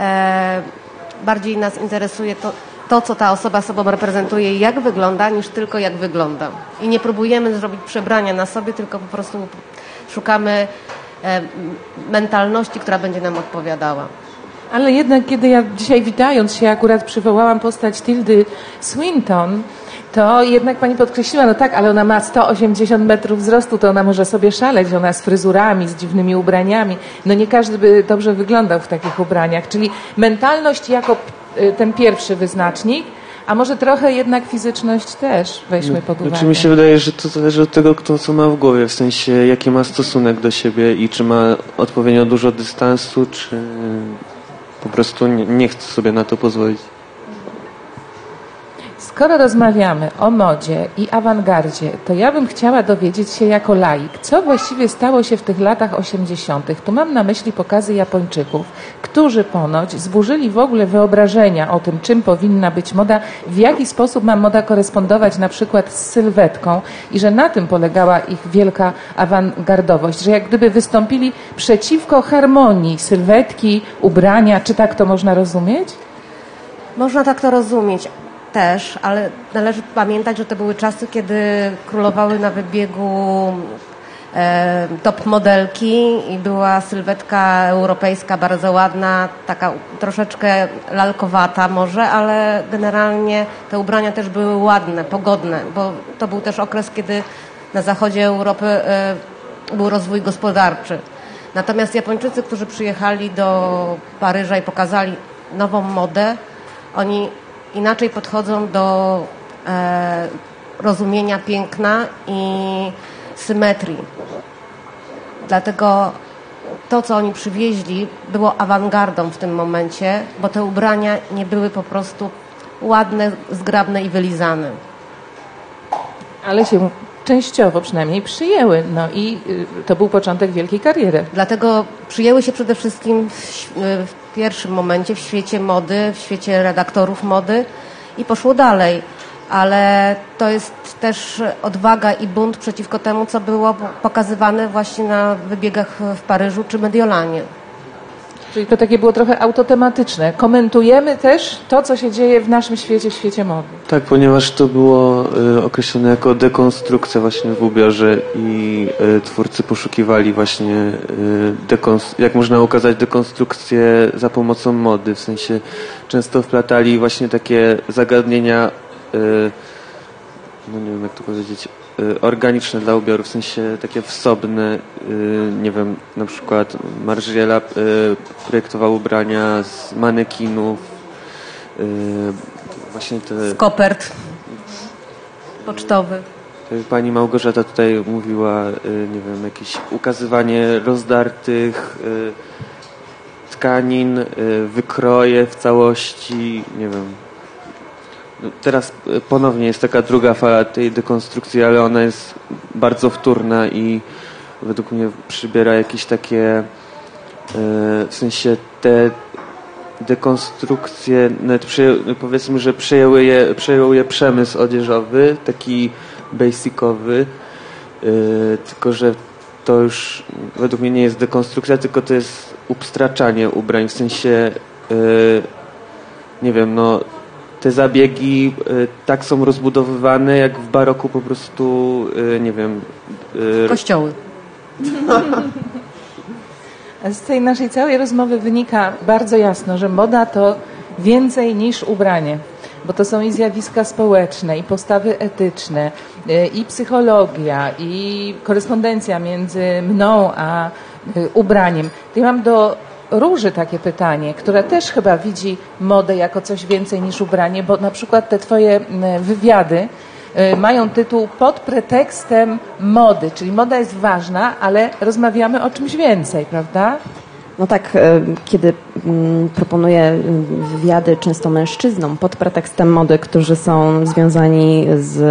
bardziej nas interesuje to, co ta osoba sobą reprezentuje i jak wygląda, niż tylko jak wygląda. I nie próbujemy zrobić przebrania na sobie, tylko po prostu szukamy mentalności, która będzie nam odpowiadała. Ale jednak, kiedy ja dzisiaj witając się akurat przywołałam postać Tildy Swinton, to jednak pani podkreśliła, no tak, ale ona ma 180 metrów wzrostu, to ona może sobie szaleć, ona z fryzurami, z dziwnymi ubraniami. No nie każdy by dobrze wyglądał w takich ubraniach. Czyli mentalność jako ten pierwszy wyznacznik, a może trochę jednak fizyczność też weźmy pod uwagę. Znaczy mi się wydaje, że to zależy od tego, kto co ma w głowie, w sensie jaki ma stosunek do siebie i czy ma odpowiednio dużo dystansu, czy po prostu nie chce sobie na to pozwolić. Skoro rozmawiamy o modzie i awangardzie, to ja bym chciała dowiedzieć się jako laik, co właściwie stało się w tych latach 80. Tu mam na myśli pokazy Japończyków, którzy ponoć zburzyli w ogóle wyobrażenia o tym, czym powinna być moda, w jaki sposób ma moda korespondować na przykład z sylwetką i że na tym polegała ich wielka awangardowość, że jak gdyby wystąpili przeciwko harmonii sylwetki, ubrania. Czy tak to można rozumieć? Można tak to rozumieć. Też, ale należy pamiętać, że to były czasy, kiedy królowały na wybiegu top modelki i była sylwetka europejska bardzo ładna, taka troszeczkę lalkowata może, ale generalnie te ubrania też były ładne, pogodne, bo to był też okres, kiedy na zachodzie Europy był rozwój gospodarczy. Natomiast Japończycy, którzy przyjechali do Paryża i pokazali nową modę, oni inaczej podchodzą do rozumienia piękna i symetrii. Dlatego to, co oni przywieźli, było awangardą w tym momencie, bo te ubrania nie były po prostu ładne, zgrabne i wylizane. Ale się częściowo przynajmniej przyjęły. No i to był początek wielkiej kariery. Dlatego przyjęły się przede wszystkim w pierwszym momencie w świecie mody, w świecie redaktorów mody i poszło dalej. Ale to jest też odwaga i bunt przeciwko temu, co było pokazywane właśnie na wybiegach w Paryżu czy Mediolanie. Czyli to takie było trochę autotematyczne. Komentujemy też to, co się dzieje w naszym świecie, w świecie mody. Tak, ponieważ to było określone jako dekonstrukcja właśnie w ubiorze i twórcy poszukiwali właśnie jak można ukazać dekonstrukcję za pomocą mody. W sensie często wplatali właśnie takie zagadnienia, no nie wiem jak to powiedzieć, organiczne dla ubioru, w sensie takie wsobne, nie wiem, na przykład Margiela projektował ubrania z manekinów, właśnie te... Z kopert pocztowych. Pani Małgorzata tutaj mówiła, nie wiem, jakieś ukazywanie rozdartych tkanin, wykroje w całości, nie wiem. Teraz ponownie jest taka druga fala tej dekonstrukcji, ale ona jest bardzo wtórna i według mnie przybiera jakieś takie, w sensie te dekonstrukcje, nawet powiedzmy, że przejął je przemysł odzieżowy, taki basicowy, tylko że to już według mnie nie jest dekonstrukcja, tylko to jest ubstraczanie ubrań, w sensie, nie wiem, no te zabiegi tak są rozbudowywane, jak w baroku po prostu, nie wiem... Kościoły. Z tej naszej całej rozmowy wynika bardzo jasno, że moda to więcej niż ubranie, bo to są i zjawiska społeczne, i postawy etyczne, i psychologia, i korespondencja między mną a ubraniem. To ja mam do Róży takie pytanie, która też chyba widzi modę jako coś więcej niż ubranie, bo na przykład te twoje wywiady mają tytuł Pod pretekstem mody, czyli moda jest ważna, ale rozmawiamy o czymś więcej, prawda? No tak, kiedy proponuję wywiady często mężczyznom pod pretekstem mody, którzy są związani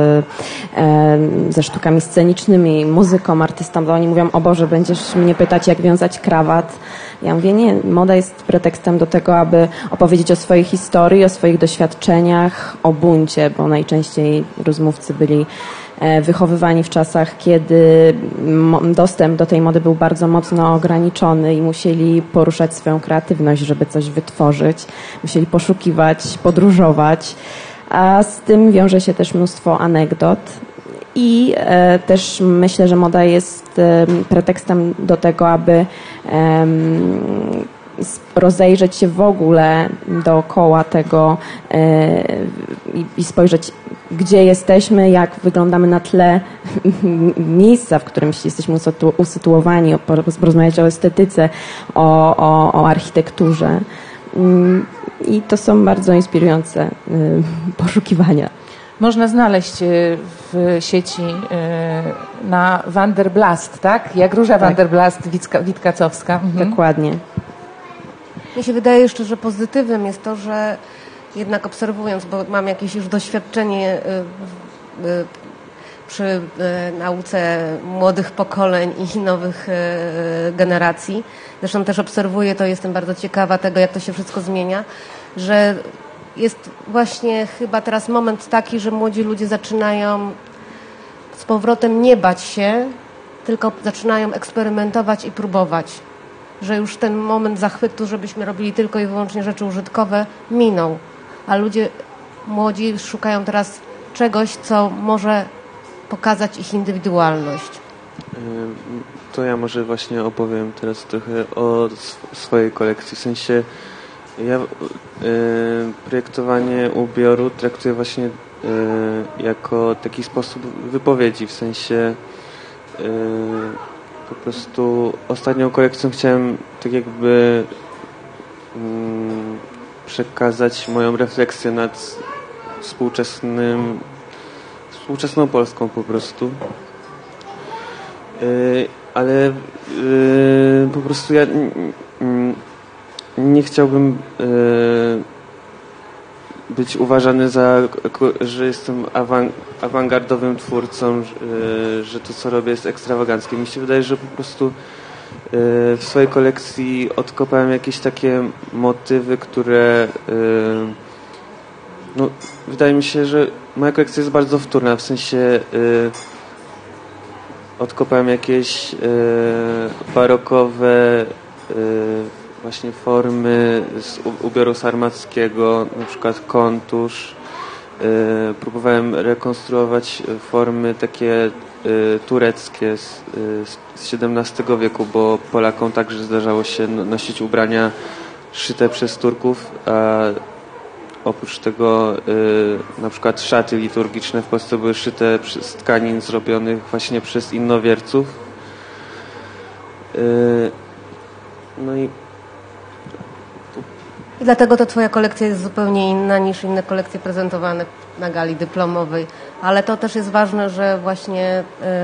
ze sztukami scenicznymi, muzyką, artystą, to oni mówią, o Boże, będziesz mnie pytać, jak wiązać krawat. Ja mówię, nie, moda jest pretekstem do tego, aby opowiedzieć o swojej historii, o swoich doświadczeniach, o buncie, bo najczęściej rozmówcy byli wychowywani w czasach, kiedy dostęp do tej mody był bardzo mocno ograniczony i musieli poruszać swoją kreatywność, żeby coś wytworzyć. Musieli poszukiwać, podróżować, a z tym wiąże się też mnóstwo anegdot. I też myślę, że moda jest pretekstem do tego, aby rozejrzeć się w ogóle dookoła tego i spojrzeć, gdzie jesteśmy, jak wyglądamy na tle miejsca, w którym jesteśmy usytuowani, porozmawiać o estetyce, o architekturze. I to są bardzo inspirujące poszukiwania. Można znaleźć w sieci na Wanderblast, tak? Jak Róża Wanderblast Witkacowska. Dokładnie. Mnie się wydaje jeszcze, że pozytywem jest to, że jednak obserwując, bo mam jakieś już doświadczenie przy nauce młodych pokoleń i nowych generacji, zresztą też obserwuję to, jestem bardzo ciekawa tego, jak to się wszystko zmienia, że jest właśnie chyba teraz moment taki, że młodzi ludzie zaczynają z powrotem nie bać się, tylko zaczynają eksperymentować i próbować. Że już ten moment zachwytu, żebyśmy robili tylko i wyłącznie rzeczy użytkowe, minął. A ludzie młodzi szukają teraz czegoś, co może pokazać ich indywidualność. To ja może właśnie opowiem teraz trochę o swojej kolekcji. W sensie ja projektowanie ubioru traktuję właśnie jako taki sposób wypowiedzi. W sensie po prostu ostatnią kolekcją chciałem tak jakby przekazać moją refleksję nad współczesną Polską po prostu. Ale po prostu ja nie chciałbym być uważany że jestem awangardowym twórcą, że to, co robię, jest ekstrawaganckie. Mi się wydaje, że po prostu w swojej kolekcji odkopałem jakieś takie motywy, które no, wydaje mi się, że moja kolekcja jest bardzo wtórna, w sensie odkopałem jakieś barokowe właśnie formy z ubioru sarmackiego, na przykład kontusz. Próbowałem rekonstruować formy takie tureckie z XVII wieku, bo Polakom także zdarzało się nosić ubrania szyte przez Turków, a oprócz tego na przykład szaty liturgiczne w Polsce były szyte z tkanin zrobionych właśnie przez innowierców. No i dlatego to twoja kolekcja jest zupełnie inna niż inne kolekcje prezentowane na gali dyplomowej. Ale to też jest ważne, że właśnie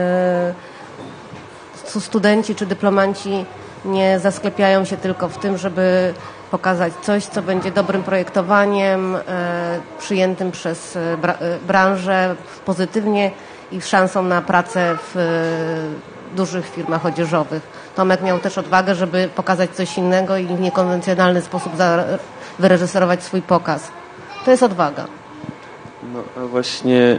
studenci czy dyplomanci nie zasklepiają się tylko w tym, żeby pokazać coś, co będzie dobrym projektowaniem, przyjętym przez branżę pozytywnie i szansą na pracę w dużych firmach odzieżowych. Tomek miał też odwagę, żeby pokazać coś innego i w niekonwencjonalny sposób wyreżyserować swój pokaz. To jest odwaga. No a właśnie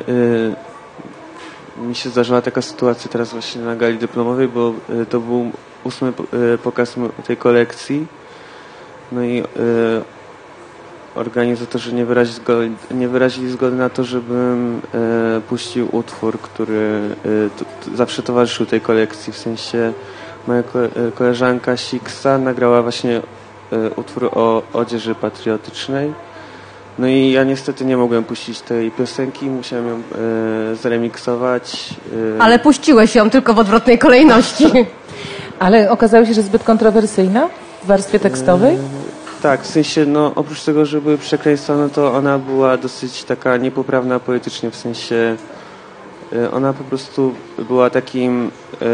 mi się zdarzyła taka sytuacja teraz właśnie na gali dyplomowej, bo to był 8. pokaz tej kolekcji. No i organizatorzy nie wyrazili zgody na to, żebym puścił utwór, który zawsze towarzyszył tej kolekcji. W sensie moja koleżanka Siksa nagrała właśnie utwór o odzieży patriotycznej. No i ja niestety nie mogłem puścić tej piosenki, musiałem ją zremiksować. Ale puściłeś ją tylko w odwrotnej kolejności. Ale okazało się, że zbyt kontrowersyjna w warstwie tekstowej? Tak, w sensie, no oprócz tego, że były przekleństwa, no to ona była dosyć taka niepoprawna poetycznie, w sensie ona po prostu była takim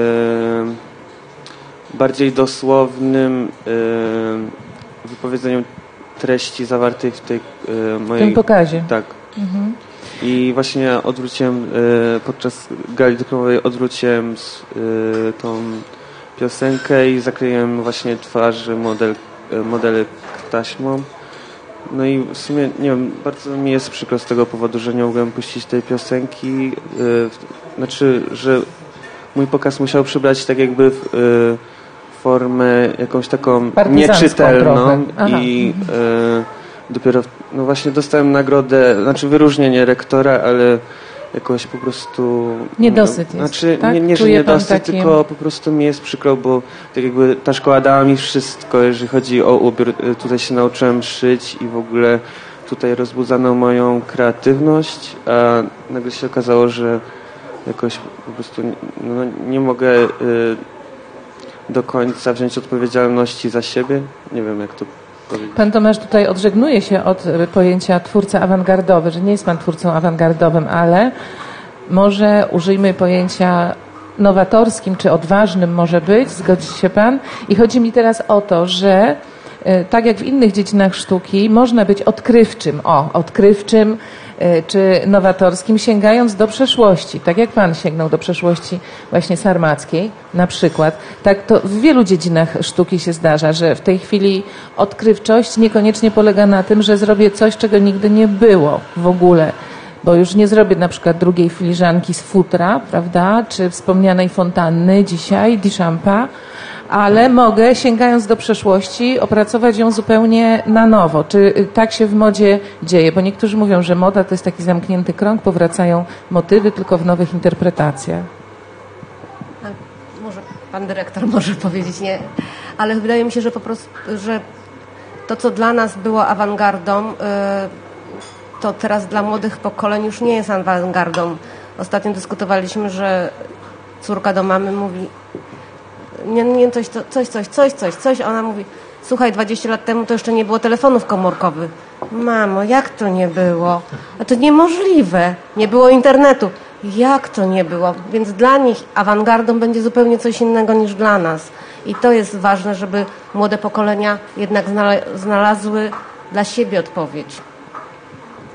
bardziej dosłownym wypowiedzeniem treści zawartej w tej mojej... W tym pokazie. Tak. Mhm. I właśnie odwróciłem, podczas gali dyplomowej odwróciłem tą piosenkę i zakleiłem właśnie twarzy modelek taśmą. No i w sumie, nie wiem, bardzo mi jest przykro z tego powodu, że nie mogłem puścić tej piosenki. Znaczy, że mój pokaz musiał przybrać tak jakby formę jakąś taką nieczytelną i dopiero, no właśnie dostałem nagrodę, znaczy wyróżnienie rektora, ale jakoś po prostu... Niedosyt jest, znaczy, tak? nie, że niedosyt, tylko po prostu mi jest przykro, bo tak jakby ta szkoła dała mi wszystko, jeżeli chodzi o ubiór. Tutaj się nauczyłem szyć i w ogóle tutaj rozbudzano moją kreatywność, a nagle się okazało, że jakoś po prostu nie mogę do końca wziąć odpowiedzialności za siebie. Nie wiem, jak to powiedzieć. Pan Tomasz tutaj odżegnuje się od pojęcia twórca awangardowy, że nie jest pan twórcą awangardowym, ale może użyjmy pojęcia nowatorskim czy odważnym może być, zgodzi się pan? I chodzi mi teraz o to, że tak jak w innych dziedzinach sztuki można być odkrywczym czy nowatorskim, sięgając do przeszłości. Tak jak pan sięgnął do przeszłości właśnie sarmackiej na przykład. Tak to w wielu dziedzinach sztuki się zdarza, że w tej chwili odkrywczość niekoniecznie polega na tym, że zrobię coś, czego nigdy nie było w ogóle. Bo już nie zrobię na przykład drugiej filiżanki z futra, prawda, czy wspomnianej fontanny dzisiaj, Duchampa, ale mogę, sięgając do przeszłości, opracować ją zupełnie na nowo. Czy tak się w modzie dzieje? Bo niektórzy mówią, że moda to jest taki zamknięty krąg, powracają motywy tylko w nowych interpretacjach. Może pan dyrektor może powiedzieć, nie, ale wydaje mi się, że po prostu, że to, co dla nas było awangardą, to teraz dla młodych pokoleń już nie jest awangardą. Ostatnio dyskutowaliśmy, że córka do mamy mówi coś. Ona mówi, słuchaj, 20 lat temu to jeszcze nie było telefonów komórkowych. Mamo, jak to nie było? A to niemożliwe. Nie było internetu. Jak to nie było? Więc dla nich awangardą będzie zupełnie coś innego niż dla nas. I to jest ważne, żeby młode pokolenia jednak znalazły dla siebie odpowiedź.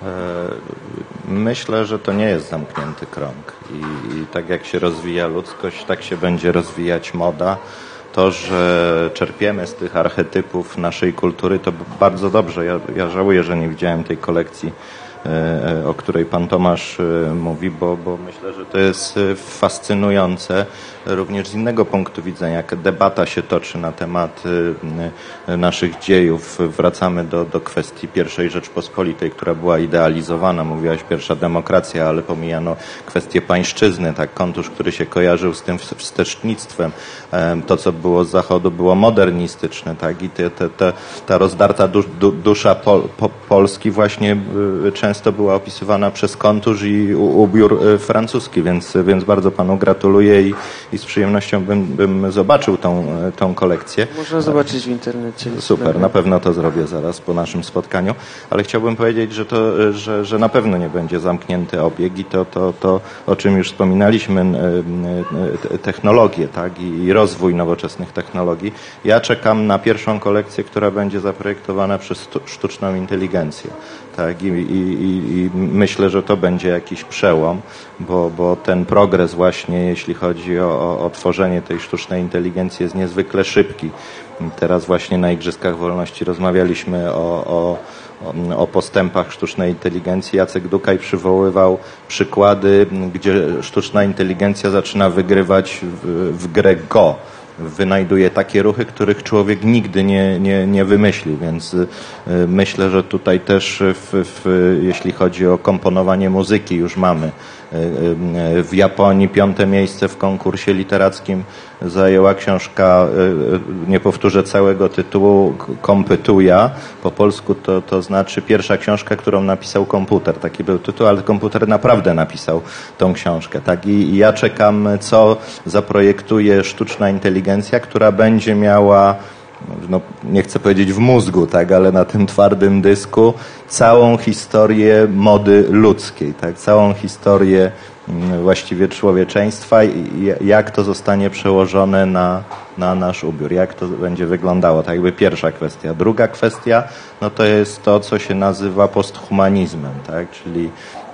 Myślę, że to nie jest zamknięty krąg i tak jak się rozwija ludzkość, tak się będzie rozwijać moda. To, że czerpiemy z tych archetypów naszej kultury, to bardzo dobrze. Ja żałuję, że nie widziałem tej kolekcji, o której pan Tomasz mówi, bo myślę, że to jest fascynujące również z innego punktu widzenia, jak debata się toczy na temat naszych dziejów. Wracamy do kwestii I Rzeczpospolitej, która była idealizowana. Mówiłaś pierwsza demokracja, ale pomijano kwestię pańszczyzny, tak, Kontusz, który się kojarzył z tym wstecznictwem. To, co było z Zachodu, było modernistyczne, tak, i ta rozdarta dusza Polski właśnie często była opisywana przez Kontusz i ubiór francuski, więc bardzo panu gratuluję i z przyjemnością bym zobaczył tą kolekcję. Można zobaczyć w internecie. Super, na pewno to zrobię zaraz po naszym spotkaniu, ale chciałbym powiedzieć, że na pewno nie będzie zamknięty obieg i to o czym już wspominaliśmy, technologie, tak, i rozwój nowoczesnych technologii. Ja czekam na pierwszą kolekcję, która będzie zaprojektowana przez sztuczną inteligencję. Tak, i myślę, że to będzie jakiś przełom, bo ten progres właśnie, jeśli chodzi o tworzenie tej sztucznej inteligencji, jest niezwykle szybki. Teraz właśnie na Igrzyskach Wolności rozmawialiśmy o postępach sztucznej inteligencji. Jacek Dukaj przywoływał przykłady, gdzie sztuczna inteligencja zaczyna wygrywać w grę Go. Wynajduje takie ruchy, których człowiek nigdy nie wymyśli, więc myślę, że tutaj też jeśli chodzi o komponowanie muzyki już mamy. W Japonii 5. miejsce w konkursie literackim zajęła książka, nie powtórzę całego tytułu, Kompytuja. Po polsku to znaczy pierwsza książka, którą napisał komputer. Taki był tytuł, ale komputer naprawdę napisał tą książkę. Tak? I ja czekam, co zaprojektuje sztuczna inteligencja, która będzie miała, no, nie chcę powiedzieć w mózgu, tak, ale na tym twardym dysku całą historię mody ludzkiej, tak, całą historię właściwie człowieczeństwa i jak to zostanie przełożone na nasz ubiór, jak to będzie wyglądało, tak jakby pierwsza kwestia. Druga kwestia, no to jest to, co się nazywa posthumanizmem, tak, czyli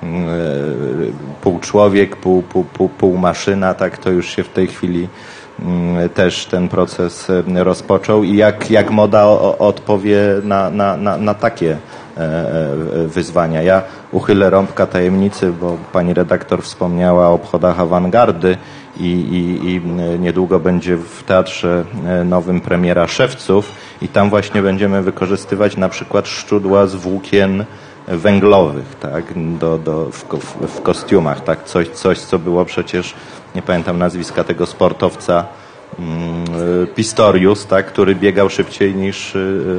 pół człowiek, pół maszyna, tak, to już się w tej chwili też ten proces rozpoczął i jak moda odpowie na takie wyzwania. Ja uchylę rąbka tajemnicy, bo pani redaktor wspomniała o obchodach awangardy i niedługo będzie w Teatrze Nowym premiera Szewców i tam właśnie będziemy wykorzystywać na przykład szczudła z włókien węglowych, tak, w kostiumach, tak, coś, co było przecież, nie pamiętam nazwiska tego sportowca, Pistorius, tak, który biegał szybciej niż,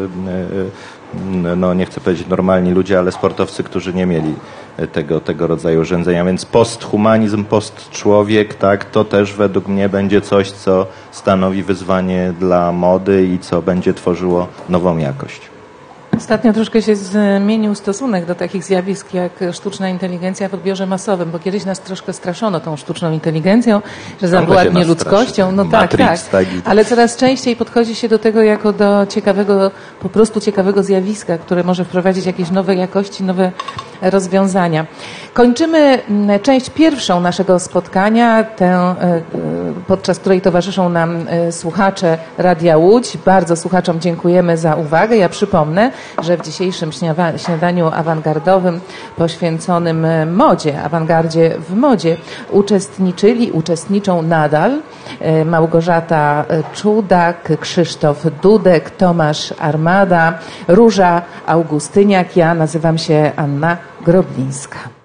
no nie chcę powiedzieć normalni ludzie, ale sportowcy, którzy nie mieli tego rodzaju urządzenia, więc posthumanizm, postczłowiek, tak, to też według mnie będzie coś, co stanowi wyzwanie dla mody i co będzie tworzyło nową jakość. Ostatnio troszkę się zmienił stosunek do takich zjawisk jak sztuczna inteligencja w odbiorze masowym, bo kiedyś nas troszkę straszono tą sztuczną inteligencją, że zawładnie ludzkością. No Matrix, tak. Ale coraz częściej podchodzi się do tego jako do ciekawego, po prostu ciekawego zjawiska, które może wprowadzić jakieś nowe jakości, nowe rozwiązania. Kończymy część pierwszą naszego spotkania, podczas której towarzyszą nam słuchacze Radia Łódź. Bardzo słuchaczom dziękujemy za uwagę. Ja przypomnę, że w dzisiejszym śniadaniu awangardowym poświęconym modzie, awangardzie w modzie uczestniczą nadal Małgorzata Czudak, Krzysztof Dudek, Tomasz Armada, Róża Augustyniak. Ja nazywam się Anna Groblińska.